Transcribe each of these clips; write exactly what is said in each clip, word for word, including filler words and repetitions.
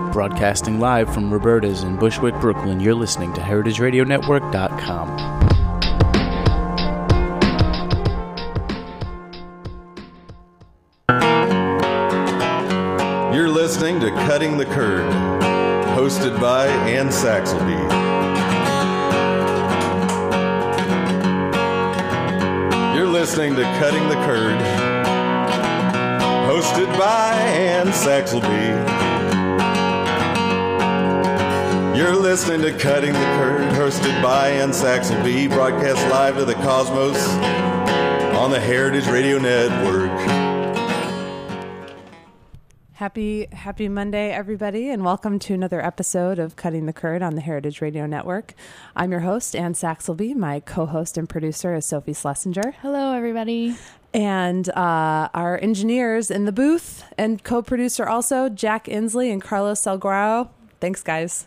Broadcasting live from Roberta's in Bushwick, Brooklyn, you're listening to heritage radio network dot com. You're listening to Cutting the Curd, hosted by Ann Saxelby. You're listening to Cutting the Curd, hosted by Ann Saxelby. You're listening to Cutting the Curd, hosted by Ann Saxelby, broadcast live to the cosmos on the Heritage Radio Network. Happy Happy Monday, everybody, and welcome to another episode of Cutting the Curd on the Heritage Radio Network. I'm your host, Ann Saxelby. My co-host and producer is Sophie Schlesinger. Hello, everybody. And uh, our engineers in the booth and co-producer also, Jack Inslee and Carlos Salguaro. Thanks, guys.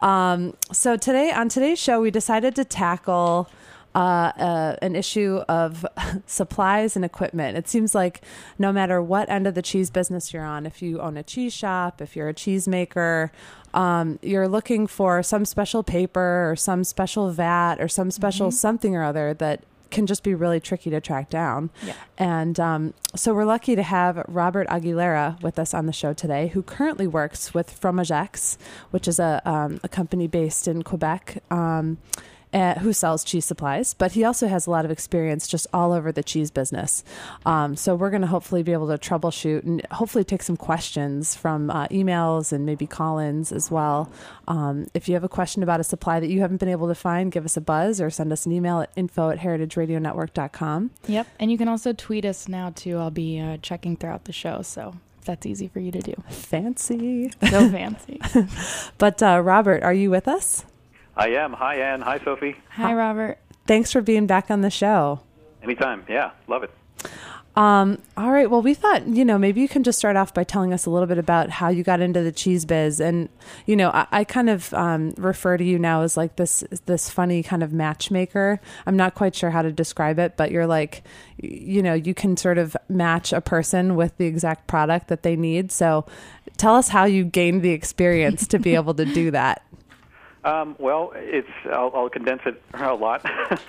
Um, so today, on today's show, we decided to tackle Uh, uh, an issue of supplies and equipment. It seems like no matter what end of the cheese business you're on, if you own a cheese shop, if you're a cheese maker, um, you're looking for some special paper or some special vat or some special mm-hmm. something or other that can just be really tricky to track down. Yeah. And um, so we're lucky to have Robert Aguilera with us on the show today, who currently works with Fromagex, which is a, um, a company based in Quebec, um, Uh, who sells cheese supplies, but he also has a lot of experience just all over the cheese business. Um, so we're going to hopefully be able to troubleshoot and hopefully take some questions from uh, emails and maybe call-ins as well. Um, if you have a question about a supply that you haven't been able to find, give us a buzz or send us an email at info at heritage radio network dot com. Yep, and you can also tweet us now too. I'll be uh, checking throughout the show, so that's easy for you to do. Fancy. So fancy. But uh, Robert, are you with us? I am. Hi, Ann. Hi, Sophie. Hi, Robert. Thanks for being back on the show. Anytime. Yeah, love it. Um, all right. Well, we thought, you know, maybe you can just start off by telling us a little bit about how you got into the cheese biz. And, you know, I, I kind of um, refer to you now as like this this funny kind of matchmaker. I'm not quite sure how to describe it, but you're like, you know, you can sort of match a person with the exact product that they need. So tell us how you gained the experience to be able to do that. Um, well, it's I'll, I'll condense it a lot.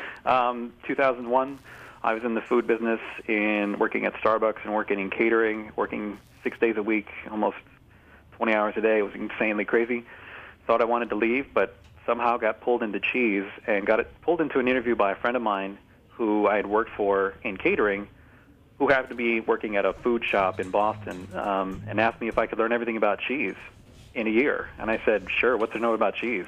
um, two thousand one, I was in the food business, in working at Starbucks and working in catering, working six days a week, almost twenty hours a day. It was insanely crazy. Thought I wanted to leave, but somehow got pulled into cheese and got it pulled into an interview by a friend of mine who I had worked for in catering, who happened to be working at a food shop in Boston, um, and asked me if I could learn everything about cheese in a year. And I said, sure, what's there to know about cheese?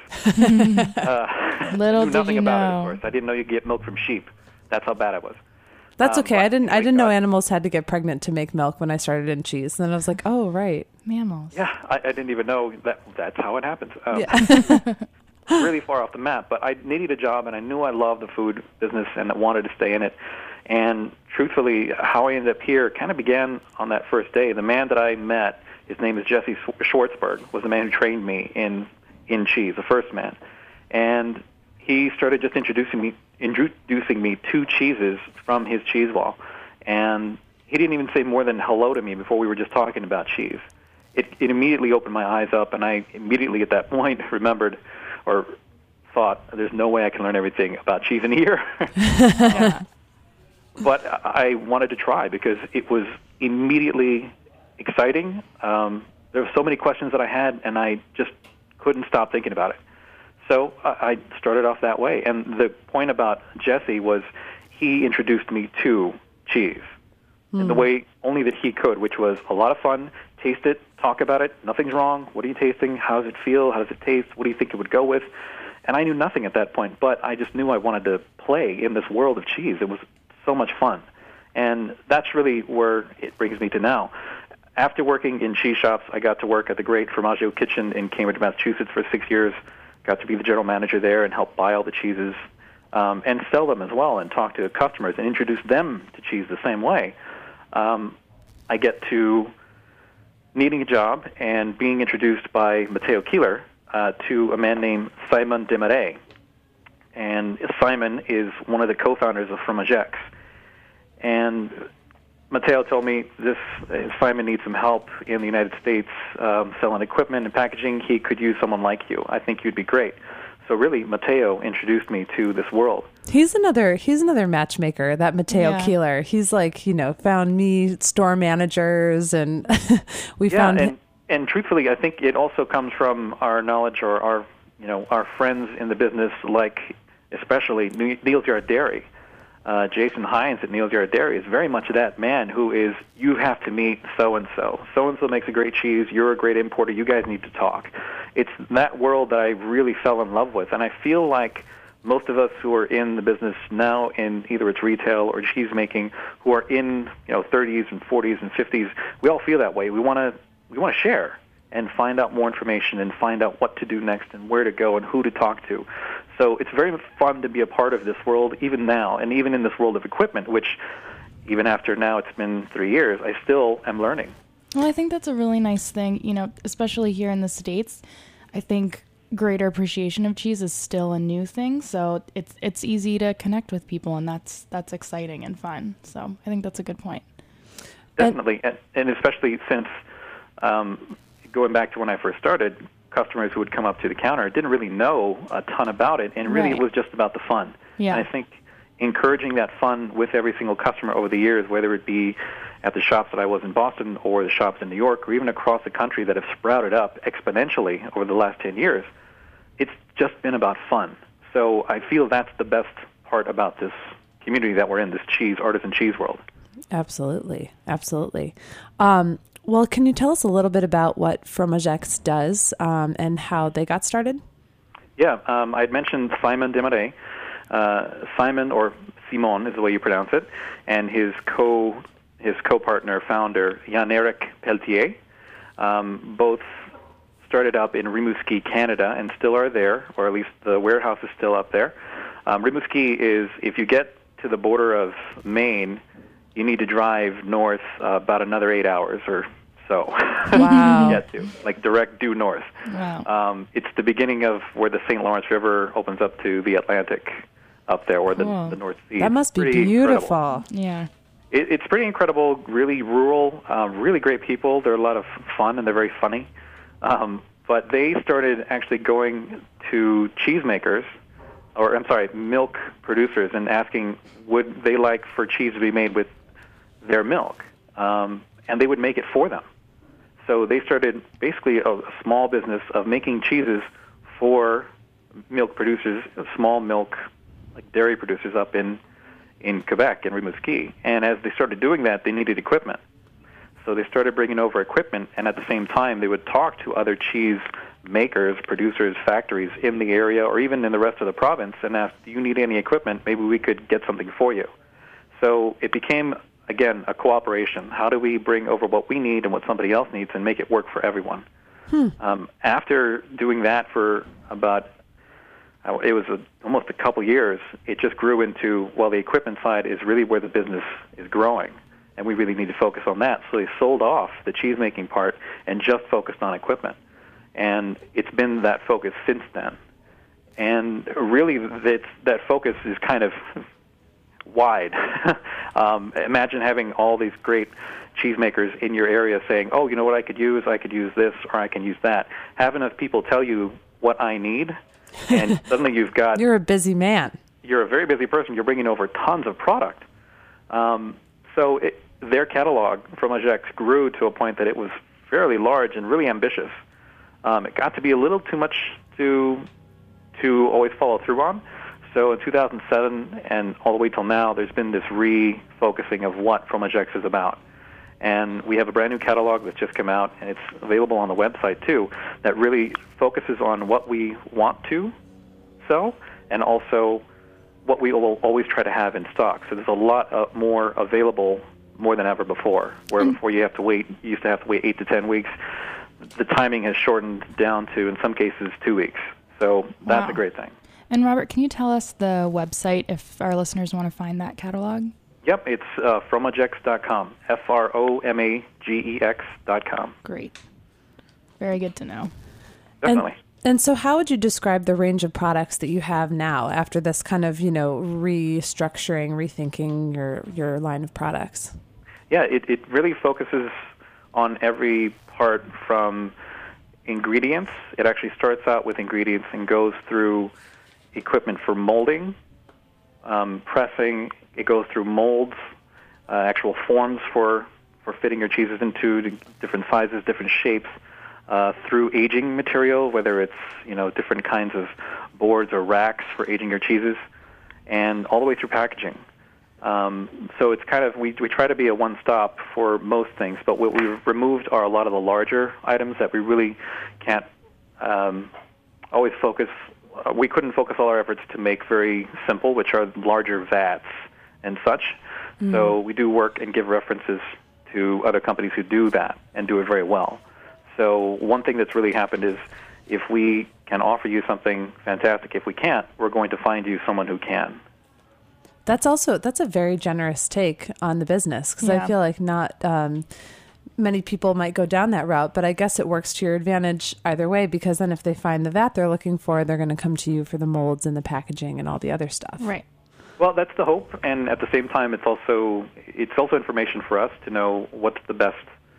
uh, Little knew did nothing you about know. it, of course. I didn't know you could get milk from sheep. That's how bad I was. That's Um, okay. I didn't. I anyway, didn't know uh, animals had to get pregnant to make milk when I started in cheese. And then I was like, oh, right. Mammals. Yeah, I, I didn't even know that that's how it happens. Um, Yeah. really far off the map. But I needed a job, and I knew I loved the food business and I wanted to stay in it. And truthfully, how I ended up here kind of began on that first day. The man that I met, his name is Jesse Schwartzberg, was the man who trained me in in cheese, the first man. And he started just introducing me introducing me to cheeses from his cheese wall. And he didn't even say more than hello to me before we were just talking about cheese. It, it immediately opened my eyes up, and I immediately at that point remembered or thought, there's no way I can learn everything about cheese in a year. Yeah. But I wanted to try because it was immediately exciting. Um, there were so many questions that I had, and I just couldn't stop thinking about it. So uh, I started off that way. And the point about Jesse was he introduced me to cheese mm. in the way only that he could, which was a lot of fun. Taste it, talk about it, nothing's wrong. What are you tasting? How does it feel? How does it taste? What do you think it would go with? And I knew nothing at that point, but I just knew I wanted to play in this world of cheese. It was so much fun. And that's really where it brings me to now. After working in cheese shops, I got to work at the great Formaggio Kitchen in Cambridge, Massachusetts for six years. Got to be the general manager there and help buy all the cheeses um, and sell them as well and talk to customers and introduce them to cheese the same way. Um, I get to needing a job and being introduced by Matteo Keeler uh, to a man named Simon Desmarais. And Simon is one of the co-founders of Fromagex. And Matteo told me this uh, Simon needs some help in the United States um, selling equipment and packaging. He could use someone like you. I think you'd be great. So really, Matteo introduced me to this world. He's another he's another matchmaker, that Matteo Yeah. Keeler. He's like, you know, found me store managers, and we Yeah, found and, and truthfully, I think it also comes from our knowledge or our, you know, our friends in the business, like especially Neal's Yard Dairy. Uh, Jason Hines at Neal's Yard Dairy is very much that man who is, you have to meet so-and-so. So-and-so makes a great cheese. You're a great importer. You guys need to talk. It's that world that I really fell in love with. And I feel like most of us who are in the business now, in either it's retail or cheese making, who are in, you know, thirties and forties and fifties, we all feel that way. We want to we want to share and find out more information and find out what to do next and where to go and who to talk to. So it's very fun to be a part of this world, even now, and even in this world of equipment, which even after now it's been three years, I still am learning. Well, I think that's a really nice thing, you know, especially here in the States. I think greater appreciation of cheese is still a new thing, so it's it's easy to connect with people, and that's that's exciting and fun. So I think that's a good point. Definitely, and, and especially since um, going back to when I first started, customers who would come up to the counter didn't really know a ton about it, and really Right. it was just about the fun. Yeah. And I think encouraging that fun with every single customer over the years, whether it be at the shops that I was in Boston or the shops in New York or even across the country that have sprouted up exponentially over the last ten years, it's just been about fun. So I feel that's the best part about this community that we're in, this cheese, artisan cheese world. Absolutely. Absolutely. Um, well, can you tell us a little bit about what Fromagex does um, and how they got started? Yeah, um, I had mentioned Simon Desmarais. Uh, Simon, or Simon is the way you pronounce it, and his co his co-partner, founder, Jan-Eric Pelletier, um, both started up in Rimouski, Canada, and still are there, or at least the warehouse is still up there. Um, Rimouski is, if you get to the border of Maine, you need to drive north uh, about another eight hours or so Wow. to get to, like direct due north. Wow. Um, it's the beginning of where the Saint Lawrence River opens up to the Atlantic up there, or the, Cool. the North Sea. That must be Pretty beautiful. incredible. Yeah. It, it's pretty incredible, really rural, uh, really great people. They're a lot of fun, and they're very funny. Um, but they started actually going to cheesemakers, or I'm sorry, milk producers, and asking would they like for cheese to be made with their milk, um, and they would make it for them. So they started basically a, a small business of making cheeses for milk producers, small milk, like dairy producers up in, in Quebec and Rimouski. And as they started doing that, they needed equipment. So they started bringing over equipment, and at the same time, they would talk to other cheese makers, producers, factories in the area or even in the rest of the province and ask, do you need any equipment? Maybe we could get something for you. So it became, again, a cooperation. How do we bring over what we need and what somebody else needs and make it work for everyone? Hmm. Um, after doing that for about, uh, it was a, almost a couple years, it just grew into, well, the equipment side is really where the business is growing, and we really need to focus on that. So they sold off the cheese-making part and just focused on equipment. And it's been that focus since then. And really, that, that focus is kind of wide. um, imagine having all these great cheesemakers in your area saying, oh, you know what I could use? I could use this, or I can use that. Have enough people tell you what I need, and suddenly you've got... You're a busy man. You're a very busy person. You're bringing over tons of product. Um, so it, their catalog, Fromagex, grew to a point that it was fairly large and really ambitious. Um, it got to be a little too much to to always follow through on. So in two thousand seven and all the way till now, there's been this refocusing of what Fromagex is about. And we have a brand new catalog that's just come out, and it's available on the website too, that really focuses on what we want to sell and also what we will always try to have in stock. So there's a lot uh, more available more than ever before, where Mm. before you have to wait, you used to have to wait eight to ten weeks. The timing has shortened down to, in some cases, two weeks. So that's Wow. a great thing. And Robert, can you tell us the website if our listeners want to find that catalog? Yep, it's uh, fromagex dot com, F R O M A G E X dot com. Great. Very good to know. Definitely. And, and so how would you describe the range of products that you have now after this kind of, you know, restructuring, rethinking your, your line of products? Yeah, it, it really focuses on every part from ingredients. It actually starts out with ingredients and goes through equipment for molding, um, pressing. It goes through molds, uh, actual forms for, for fitting your cheeses into different sizes, different shapes, uh, through aging material, whether it's, you know, different kinds of boards or racks for aging your cheeses, and all the way through packaging. Um, so it's kind of, we, we try to be a one-stop for most things, but what we've removed are a lot of the larger items that we really can't um, always focus. Uh, we couldn't focus all our efforts to make very simple, which are larger vats and such. Mm. So we do work and give references to other companies who do that and do it very well. So one thing that's really happened is if we can offer you something fantastic, if we can't, we're going to find you someone who can. That's also, that's a very generous take on the business, because Yeah. I feel like not um, many people might go down that route, but I guess it works to your advantage either way, because then if they find the vat they're looking for, they're going to come to you for the molds and the packaging and all the other stuff. Right. Well, that's the hope, and at the same time, it's also it's also information for us to know what's the best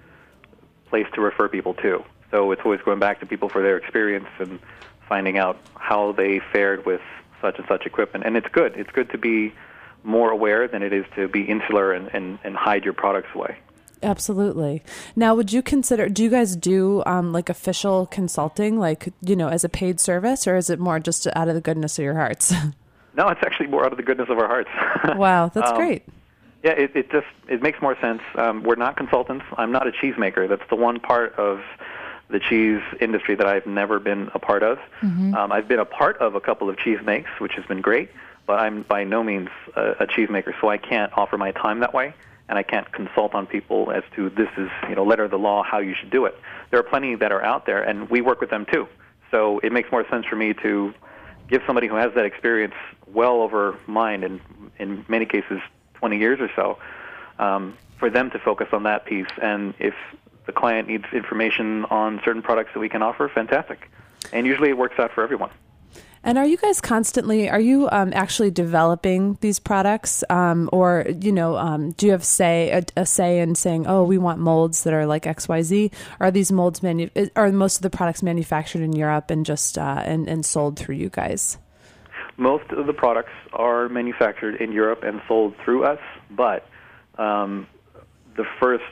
place to refer people to. So it's always going back to people for their experience and finding out how they fared with such and such equipment. And it's good. It's good to be more aware than it is to be insular and, and, and hide your products away. Absolutely. Now, would you consider, do you guys do um, like official consulting, like, you know, as a paid service, or is it more just out of the goodness of your hearts? No, it's actually more out of the goodness of our hearts. Wow, that's um, great. Yeah, it, it just it makes more sense. Um, we're not consultants. I'm not a cheesemaker. That's the one part of the cheese industry that I've never been a part of. Mm-hmm. Um, I've been a part of a couple of cheese makes, which has been great, but I'm by no means a, a cheesemaker, so I can't offer my time that way, and I can't consult on people as to this is, you know, letter of the law, how you should do it. There are plenty that are out there, and we work with them too. So it makes more sense for me to give somebody who has that experience well over mine, and in many cases twenty years or so, um, for them to focus on that piece. And if the client needs information on certain products that we can offer, fantastic. And usually it works out for everyone. And are you guys constantly, are you um, actually developing these products, um, or, you know, um, do you have say a, a say in saying, oh, we want molds that are like X Y Z? Are these molds, manu- are most of the products manufactured in Europe and just uh, and, and sold through you guys? Most of the products are manufactured in Europe and sold through us, but um, the first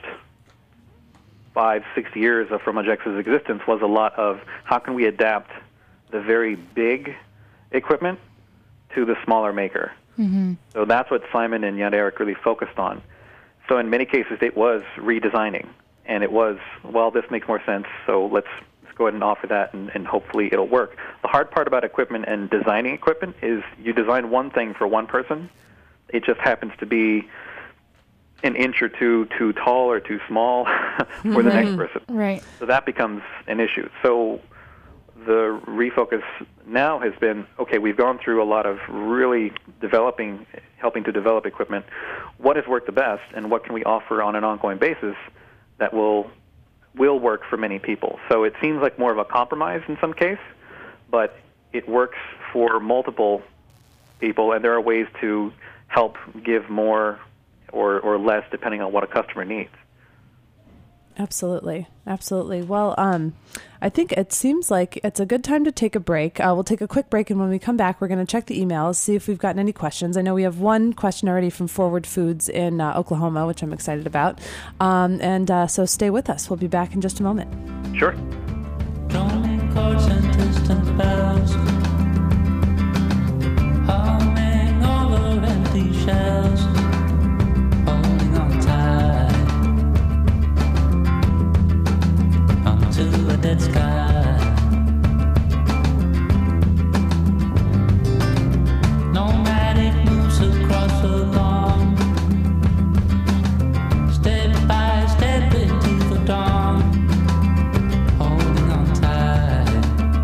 five, six years of Fromagex's existence was a lot of how can we adapt the very big equipment to the smaller maker. Mm-hmm. So that's what Simon and Jan Erik really focused on. So in many cases it was redesigning, and it was, well, this makes more sense, so let's, let's go ahead and offer that, and, and hopefully it'll work. The hard part about equipment and designing equipment is you design one thing for one person. It just happens to be an inch or two too tall or too small for the Right. next person. Right. So that becomes an issue. So the refocus now has been, okay, we've gone through a lot of really developing, helping to develop equipment. What has worked the best, and what can we offer on an ongoing basis that will will work for many people? So it seems like more of a compromise in some case, but it works for multiple people, and there are ways to help give more or, or less depending on what a customer needs. Absolutely. Absolutely. Well, um, I think it seems like it's a good time to take a break. Uh, we'll take a quick break, and when we come back, we're going to check the emails, see if we've gotten any questions. I know we have one question already from Forward Foods in uh, Oklahoma, which I'm excited about. Um, and uh, so stay with us. We'll be back in just a moment. Sure. Drumming chords and distant bells, humming over empty shells, holding on tight onto a dead sky. Nomadic moves across the lawn, step by step into the dawn, holding on tight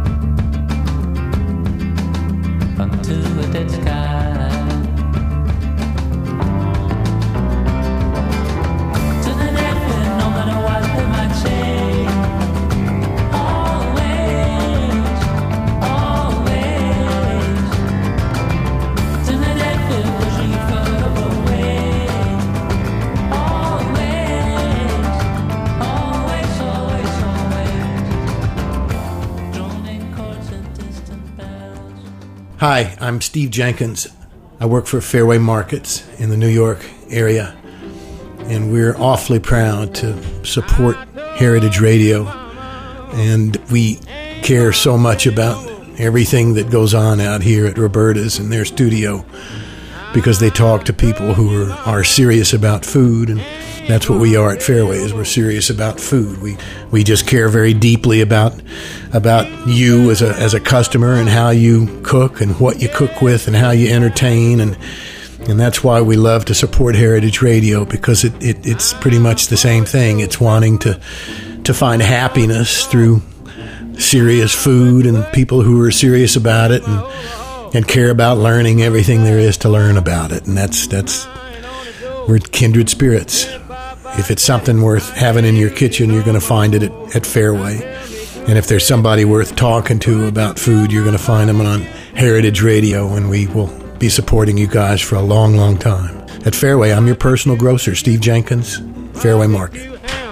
Hi, I'm Steve Jenkins. I work for Fairway Markets in the New York area, and we're awfully proud to support Heritage Radio, and we care so much about everything that goes on out here at Roberta's in their studio, because they talk to people who are, are serious about food, and that's what we are at Fairway, is we're serious about food. We we just care very deeply about about you as a as a customer and how you cook and what you cook with and how you entertain, and and that's why we love to support Heritage Radio, because it, it it's pretty much the same thing. It's wanting to to find happiness through serious food and people who are serious about it and and care about learning everything there is to learn about it. And that's that's we're kindred spirits. If it's something worth having in your kitchen, you're going to find it at, at Fairway. And if there's somebody worth talking to about food, you're going to find them on Heritage Radio, and we will be supporting you guys for a long, long time. At Fairway, I'm your personal grocer, Steve Jenkins, Fairway Market.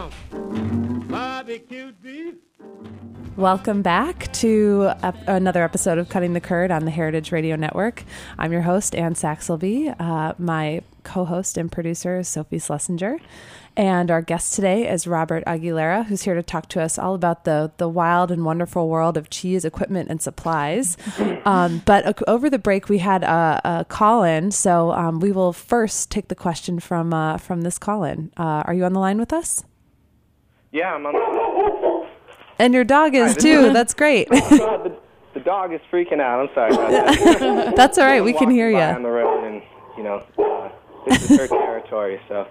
Welcome back to ep- another episode of Cutting the Curd on the Heritage Radio Network. I'm your host, Ann Saxelby. Uh, my co-host and producer is Sophie Schlesinger. And our guest today is Robert Aguilera, who's here to talk to us all about the, the wild and wonderful world of cheese equipment and supplies. Um, but uh, over the break, we had a, a call-in, so um, we will first take the question from uh, from this call-in. Uh, are you on the line with us? Yeah, I'm on the And your dog is, Hi, too. is- That's great. Oh, God, the, the dog is freaking out. I'm sorry about that. That's all right. We can hear Walking you. by on the road, and you know, uh, this is her territory. So,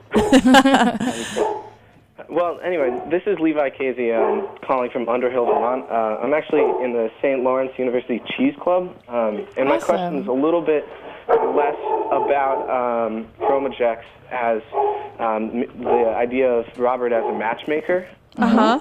well, anyway, this is Levi Casey. Um, calling from Underhill, Vermont. Uh, I'm actually in the Saint Lawrence University Cheese Club, um, and my Awesome. question is a little bit less about um, Chromajex as um, m- the idea of Robert as a matchmaker. Uh-huh.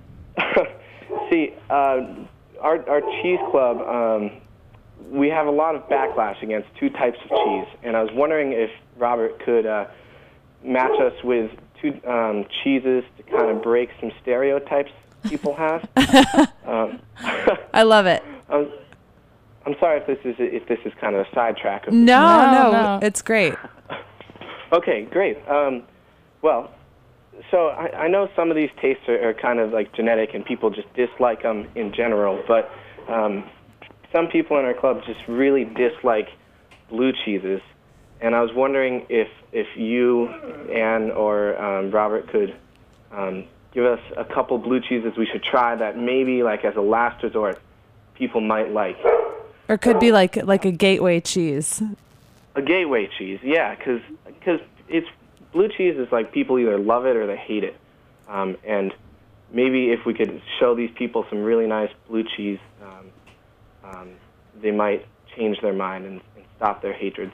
See, uh, our our cheese club, um, we have a lot of backlash against two types of cheese, and I was wondering if Robert could uh, match us with two um, cheeses to kind of break some stereotypes people have. um, I love it. I'm, I'm sorry if this is if this is kind of a sidetrack. Of No, no, No, no. it's great. Okay, great. Um, well, so I, I know some of these tastes are, are kind of like genetic, and people just dislike them in general. But um, some people in our club just really dislike blue cheeses, and I was wondering if if you, Ann, or um, Robert could um, give us a couple blue cheeses we should try that maybe, like as a last resort, people might like. Or it could be like like a gateway cheese. A gateway cheese, yeah, because it's blue cheese is like people either love it or they hate it, um, and maybe if we could show these people some really nice blue cheese, um, um, they might change their mind and, and stop their hatred.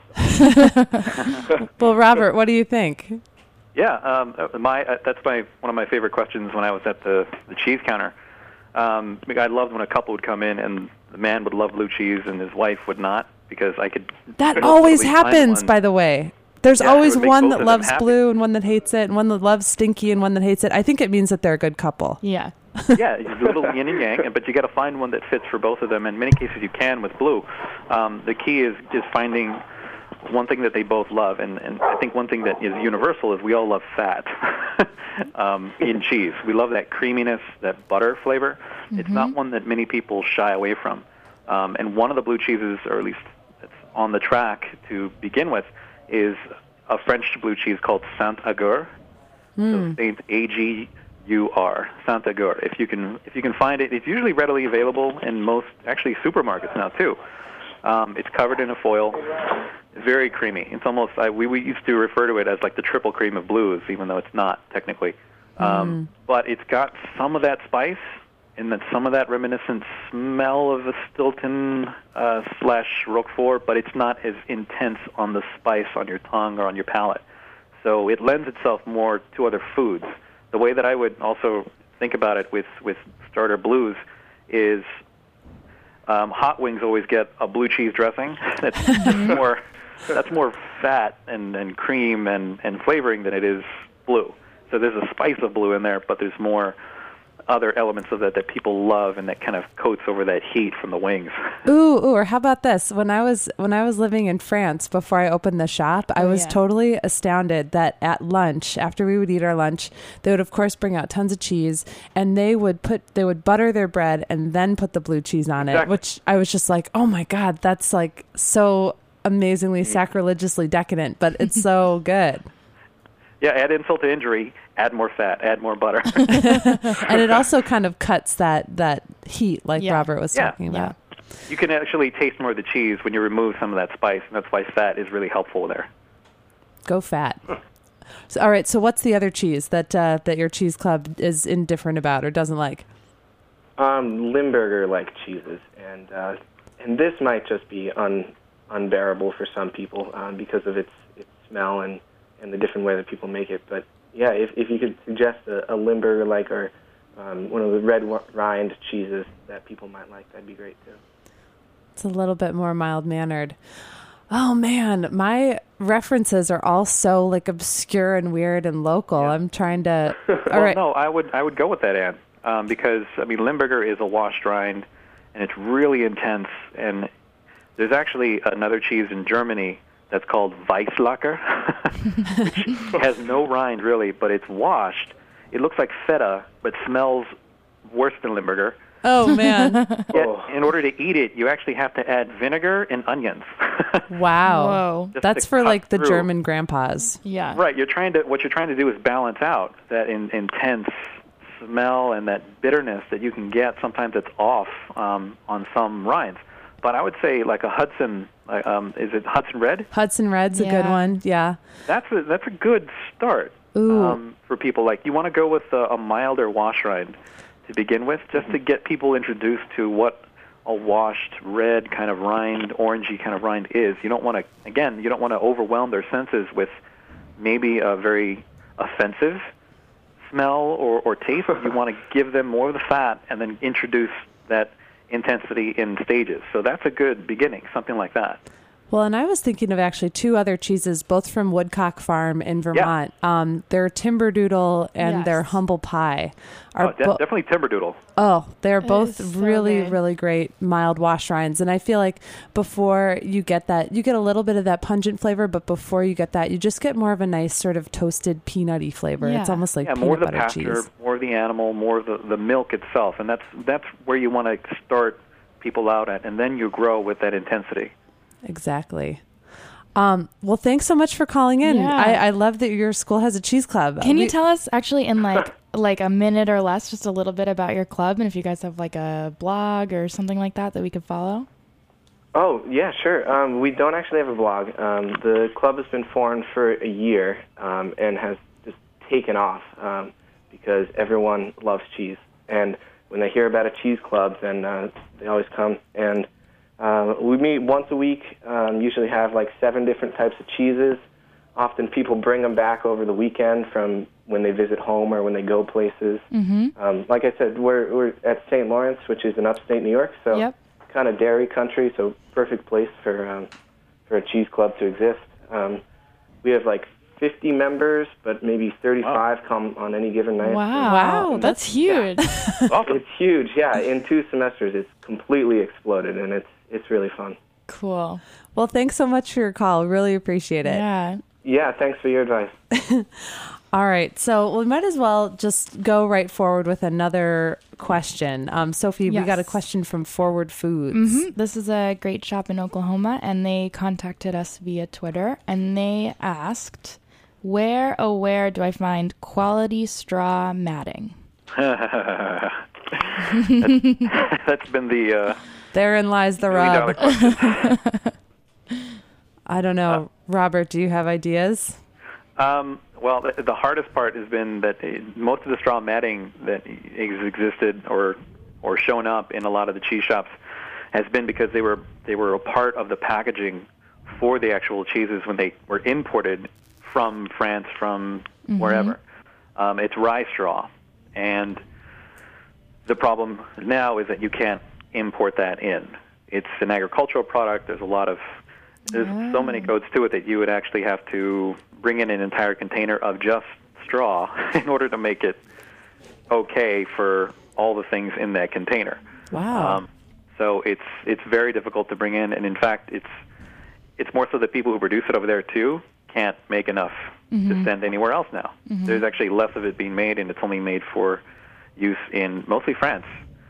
Well, Robert, what do you think? Yeah, um, uh, my uh, that's my one of my favorite questions when I was at the, the cheese counter. Um, I loved when a couple would come in and the man would love blue cheese and his wife would not, because I could. That could always totally find happens, one. by the way. There's Yeah, it always would make one both that of them loves happy. blue and one that hates it, and one that loves stinky and one that hates it. I think it means that they're a good couple. Yeah. Yeah, it's a little yin and yang, but you got to find one that fits for both of them. In many cases, you can with blue. Um, the key is just finding one thing that they both love, and, and I think one thing that is universal is we all love fat um, in cheese. We love that creaminess, that butter flavor. Mm-hmm. It's not one that many people shy away from. Um, and one of the blue cheeses, or at least that's on the track to begin with, is a French blue cheese called Saint-Agur. Mm. So Saint A G U R, Saint-Agur. If you can, if you can find it, it's usually readily available in most, actually, supermarkets now too. Um, it's covered in a foil. Very creamy. It's almost, I, we, we used to refer to it as like the triple cream of blues, even though it's not technically. Um, mm. But it's got some of that spice and then some of that reminiscent smell of a Stilton uh, slash Roquefort, but it's not as intense on the spice on your tongue or on your palate. So it lends itself more to other foods. The way that I would also think about it with, with starter blues is um, hot wings always get a blue cheese dressing. That's, that's more that's more fat and, and cream and, and flavoring than it is blue. So there's a spice of blue in there, but there's more other elements of that that people love and that kind of coats over that heat from the wings. Ooh, ooh, or how about this? When I was when I was living in France before I opened the shop, I Oh, was yeah. totally astounded that at lunch, after we would eat our lunch, they would of course bring out tons of cheese, and they would put they would butter their bread and then put the blue cheese on it, Exactly. which I was just like, "Oh my god, that's like so amazingly sacrilegiously decadent, but it's so good." Yeah, add insult to injury, add more fat, add more butter. And it also kind of cuts that that heat like Yeah. Robert was Yeah. talking about. You can actually taste more of the cheese when you remove some of that spice, and that's why fat is really helpful there. Go fat. So, all right. So, what's the other cheese that uh, that your cheese club is indifferent about or doesn't like? Um, Limburger-like cheeses, and uh, and this might just be un, unbearable for some people um, because of its its smell and, and the different way that people make it. But yeah, if if you could suggest a, a Limburger-like or um, one of the red wi- rind cheeses that people might like, that'd be great too. It's a little bit more mild mannered. Oh man, my references are all so like obscure and weird and local. Yeah. I'm trying to. All well, right. no, I would I would go with that, Ann, um, because I mean Limburger is a washed rind, and it's really intense. And there's actually another cheese in Germany that's called Weisslacker, which has no rind really, but it's washed. It looks like feta, but smells worse than Limburger. Oh man. Yet, in order to eat it, you actually have to add vinegar and onions. Wow. Whoa. Just That's to for cut like the through. German grandpas. Yeah. Right, you're trying to what you're trying to do is balance out that in, intense smell and that bitterness that you can get. Sometimes it's off um, on some rinds, but I would say like a Hudson, like, um, is it Hudson Red? Hudson Red's a good Yeah. one. Yeah. That's a that's a good start Ooh. um, for people. Like you want to go with a, a milder wash rind to begin with, just to get people introduced to what a washed red kind of rind, orangey kind of rind is. You don't want to, again, you don't want to overwhelm their senses with maybe a very offensive smell or, or taste. You want to give them more of the fat and then introduce that intensity in stages. So that's a good beginning, something like that. Well, and I was thinking of actually two other cheeses, both from Woodcock Farm in Vermont. Um, their Timberdoodle and Yes. their Humble Pie Oh, are de- bo- definitely Timberdoodle. oh, they're It both is so really, good. really great mild wash rinds. And I feel like before you get that, you get a little bit of that pungent flavor, but before you get that, you just get more of a nice sort of toasted peanutty flavor. It's Yeah. almost like Yeah, peanut more of the butter pasture, cheese. more of the animal, more of the, the milk itself, and that's that's where you want to start people out at, and then you grow with that intensity. Exactly. Um, well, thanks so much for calling in. Yeah. I, I love that your school has a cheese club. Can you We- tell us actually in like like a minute or less just a little bit about your club and if you guys have like a blog or something like that that we could follow? Oh, yeah, sure. Um, we don't actually have a blog. Um, the club has been formed for a year um, and has just taken off um, because everyone loves cheese. And when they hear about a cheese club, then uh, they always come. And uh, we meet once a week, um, usually have like seven different types of cheeses. Often people bring them back over the weekend from when they visit home or when they go places. Mm-hmm. Um, like I said, we're, we're at Saint Lawrence, which is in upstate New York, so Yep. kind of dairy country, so perfect place for um, for a cheese club to exist. Um, we have like fifty members, but maybe thirty-five come on any given night. Wow. Wow, That's huge. Awesome. It's huge, yeah. In two semesters, it's completely exploded, and it's it's really fun. Cool. Well, thanks so much for your call. Really appreciate it. Yeah. Yeah, thanks for your advice. All right. So we might as well just go right forward with another question. Um, Sophie, we Yes. got a question from Forward Foods. hmm This is a great shop in Oklahoma, and they contacted us via Twitter, and they asked, where, oh, where do I find quality straw matting? that's, that's been the uh, Therein lies the million dollar rub. question. I don't know. Robert, do you have ideas? Um, well, the, the hardest part has been that uh, most of the straw matting that has existed or or shown up in a lot of the cheese shops has been because they were they were a part of the packaging for the actual cheeses when they were imported from France, from wherever. Um, it's rye straw, and the problem now is that you can't import that in. It's an agricultural product. There's a lot of There's so many codes to it that you would actually have to bring in an entire container of just straw in order to make it okay for all the things in that container. Wow. Um, so it's it's very difficult to bring in, and in fact, it's it's more so that people who produce it over there too can't make enough Mm-hmm. to send anywhere else now. Mm-hmm. There's actually less of it being made, and it's only made for use in mostly France.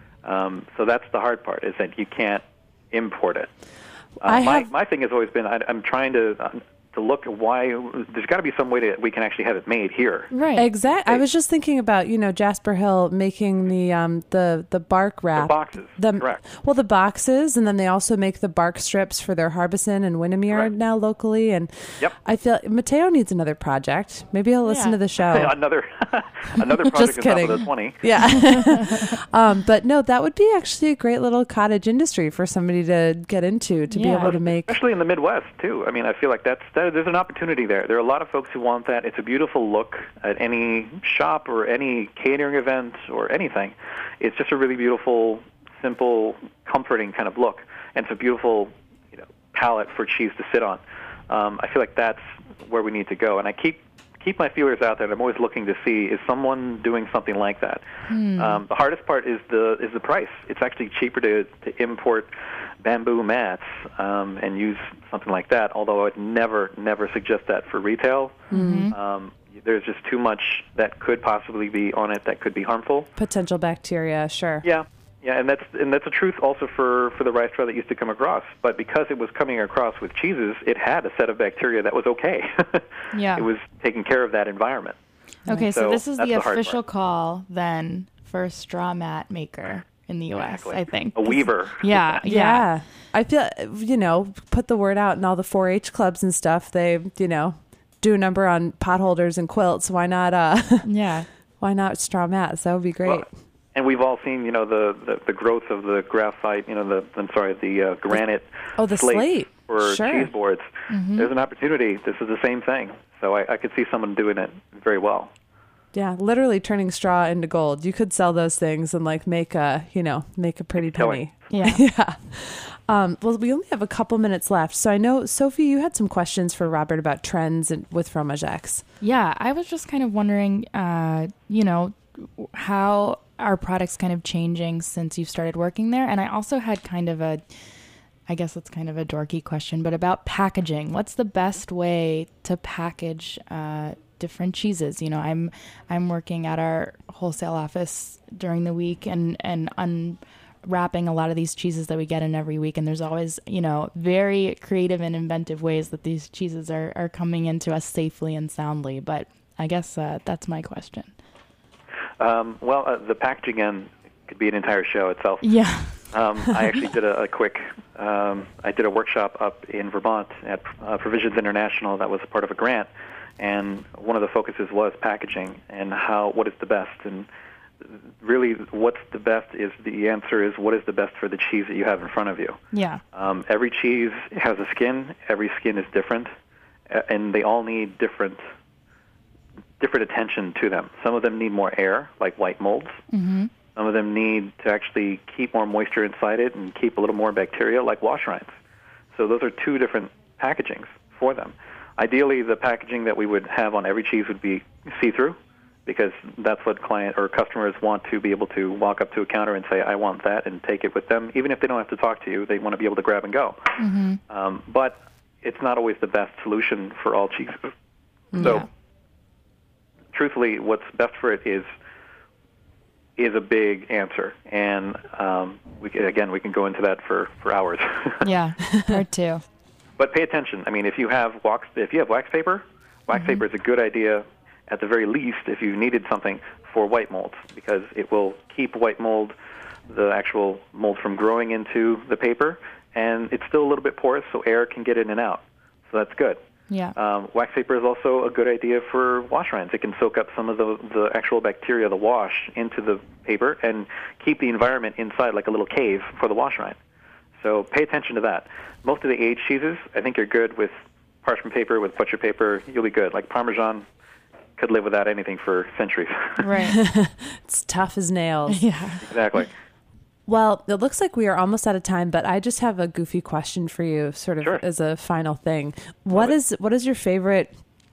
Um, so that's the hard part, is that you can't import it. Uh, I my have- my thing has always been I, I'm trying to uh, to look at why there's got to be some way that we can actually have it made here. Right. Exact. I was just thinking about, you know, Jasper Hill making the um the the bark wrap. The boxes, The, correct. Well, the boxes, and then they also make the bark strips for their Harbison and Windermere Correct. now locally. And Yep. I feel Mateo needs another project. Maybe he'll listen Yeah. to the show. another another project Just on top kidding. of the twenty. Yeah. um, but no, that would be actually a great little cottage industry for somebody to get into, to be Yeah. able to make. Especially in the Midwest too. I mean, I feel like that's that, there's an opportunity there. There are a lot of folks who want that. It's a beautiful look at any shop or any catering event or anything. It's just a really beautiful, simple, comforting kind of look, and it's a beautiful, you know, palette for cheese to sit on. Um, I feel like that's where we need to go, and I keep keep my feelers out there. And I'm always looking to see, is someone doing something like that. Um, the hardest part is the is the price. It's actually cheaper to to import bamboo mats um, and use something like that, although I would never, never suggest that for retail. Um, there's just too much that could possibly be on it that could be harmful. Potential bacteria, sure. Yeah, yeah, and that's and that's a truth also for, for the rice straw that used to come across. But because it was coming across with cheeses, it had a set of bacteria that was okay. Yeah. It was taking care of that environment. Okay, so, So this is that's the the hard official part. call then for a straw mat maker in the U S, Exactly. I think. A weaver. Yeah, yeah. Yeah. I feel, you know, put the word out in all the four H clubs and stuff. They, you know, do a number on potholders and quilts. Why not, uh, Yeah. why not straw mats? That would be great. Well, and we've all seen, you know, the, the, the growth of the graphite, you know, the I'm sorry, the uh, granite Oh, the slate. for Sure. cheese boards. There's an opportunity. This is the same thing. So I, I could see someone doing it very well. Yeah, literally turning straw into gold. You could sell those things and like make a, you know, make a pretty Killing. penny. Yeah. Yeah. Um, well, we only have a couple minutes left. So I know, Sophie, you had some questions for Robert about trends and, with Fromage X. Yeah, I was just kind of wondering, uh, you know, how are products kind of changing since you've started working there? And I also had kind of a, I guess it's kind of a dorky question, but about packaging. What's the best way to package uh, different cheeses? You know, I'm I'm working at our wholesale office during the week and and unwrapping a lot of these cheeses that we get in every week, and there's always, you know, very creative and inventive ways that these cheeses are are coming into us safely and soundly. But I guess uh, that's my question. Um, well, uh, the packaging again could be an entire show itself. Yeah. Um, I actually did a, a quick, um, I did a workshop up in Vermont at uh, Provisions International that was a part of a grant, and one of the focuses was packaging and how, what is the best, and really what's the best is, the answer is what is the best for the cheese that you have in front of you. Yeah. Um, every cheese has a skin, every skin is different, a- and they all need different different attention to them. Some of them need more air, like white molds. Mm-hmm. Some of them need to actually keep more moisture inside it and keep a little more bacteria, like wash rinds. So those are two different packagings for them. Ideally, the packaging that we would have on every cheese would be see-through, because that's what client or customers want to be able to walk up to a counter and say, I want that, and take it with them. Even if they don't have to talk to you, they want to be able to grab and go. Mm-hmm. Um, but it's not always the best solution for all cheeses. So, Yeah. truthfully, what's best for it is is a big answer, and um, we can, again we can go into that for, for hours. Yeah. Part two. But pay attention. I mean, if you have wax, if you have wax paper, wax Mm-hmm. paper is a good idea. At the very least, if you needed something for white molds, because it will keep white mold, the actual mold, from growing into the paper, and it's still a little bit porous, so air can get in and out. So that's good. Yeah. Um, wax paper is also a good idea for wash rinds. It can soak up some of the, the actual bacteria, the wash, into the paper and keep the environment inside like a little cave for the wash rind. So pay attention to that. Most of the aged cheeses, I think you're good with parchment paper, with butcher paper. You'll be good. Like Parmesan could live without anything for centuries. Right. It's tough as nails. Yeah. Exactly. Well, it looks like we are almost out of time, but I just have a goofy question for you, sort of Sure. as a final thing. What Love it. is what is your favorite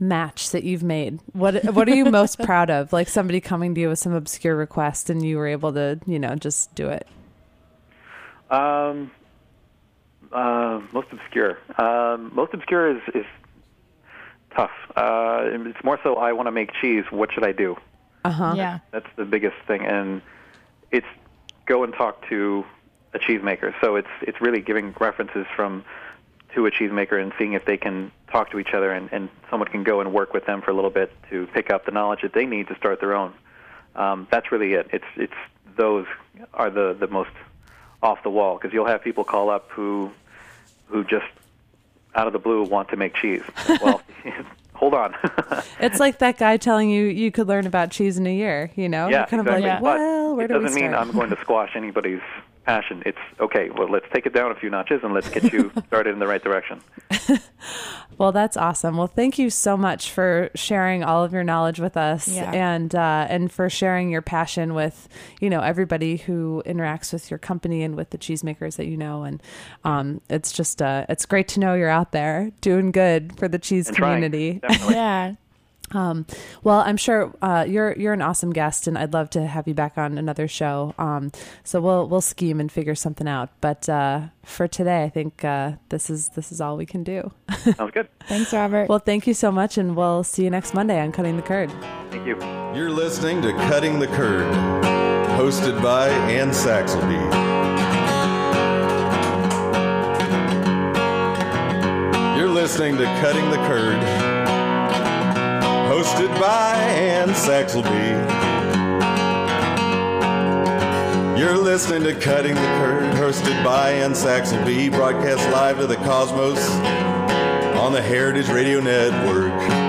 match that you've made? What What are you most proud of? Like somebody coming to you with some obscure request and you were able to, you know, just do it. Um, uh, most obscure. Um, most obscure is, is tough. Uh, it's more so I want to make cheese. What should I do? Uh-huh. Yeah. That's the biggest thing. And it's go and talk to a cheesemaker. So it's it's really giving references from to a cheesemaker and seeing if they can talk to each other and, and someone can go and work with them for a little bit to pick up the knowledge that they need to start their own. Um, that's really it. It's it's those are the, the most off the wall, because you'll have people call up who who just out of the blue want to make cheese. Well, hold on. It's like that guy telling you you could learn about cheese in a year, you know? Yeah, You're kind exactly. of like, well, where it do we doesn't start? mean I'm going to squash anybody's passion. It's, okay, well, let's take it down a few notches and let's get you started in the right direction. Well, that's awesome. Well, thank you so much for sharing all of your knowledge with us, Yeah. and uh, and for sharing your passion with, you know, everybody who interacts with your company and with the cheesemakers that you know. And um, it's just uh, it's great to know you're out there doing good for the cheese And trying, community. definitely. Yeah. Um, well, I'm sure uh, you're you're an awesome guest, and I'd love to have you back on another show. Um, so we'll we'll scheme and figure something out. But uh, for today, I think uh, this is this is all we can do. Sounds good. Thanks, Robert. Well, thank you so much, and we'll see you next Monday on Cutting the Curd. Thank you. You're listening to Cutting the Curd, hosted by Ann Saxelby. You're listening to Cutting the Curd, hosted by Ann Saxelby. You're listening to Cutting the Curd, hosted by Ann Saxelby, broadcast live to the cosmos on the Heritage Radio Network.